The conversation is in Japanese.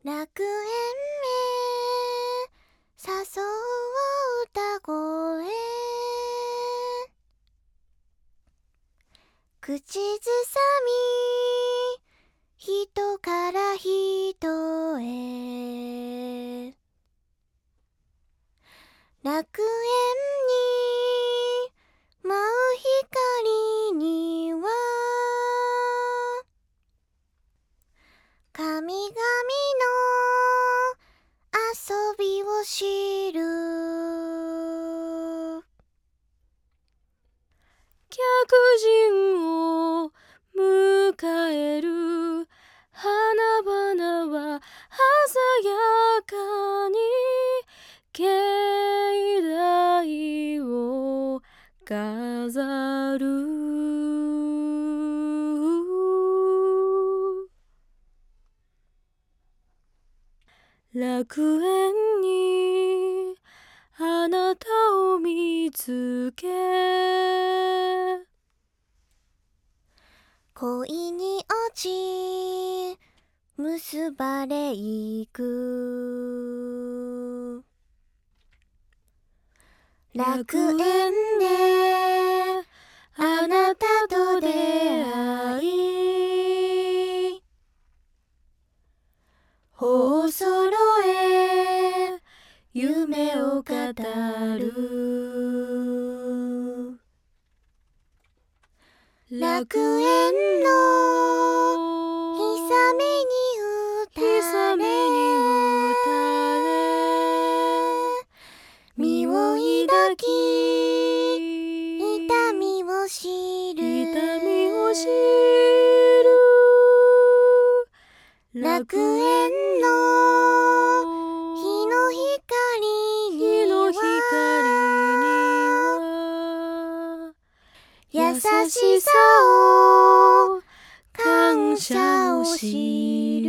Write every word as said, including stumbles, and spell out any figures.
楽園へ誘う歌声、口ずさみ人から人へ、楽園に舞う光には神々の遊びを知る。 客人を迎える花々は鮮やかに境内を飾る。楽園にあなたを見つけ、 恋に落ち結ばれいく。楽園であなたと出会い、頬を揃え夢を語る。楽園の氷雨に打たれ、身を抱き痛みを知る。 痛みを知る。 楽園の日の光には優しさを感謝を知る。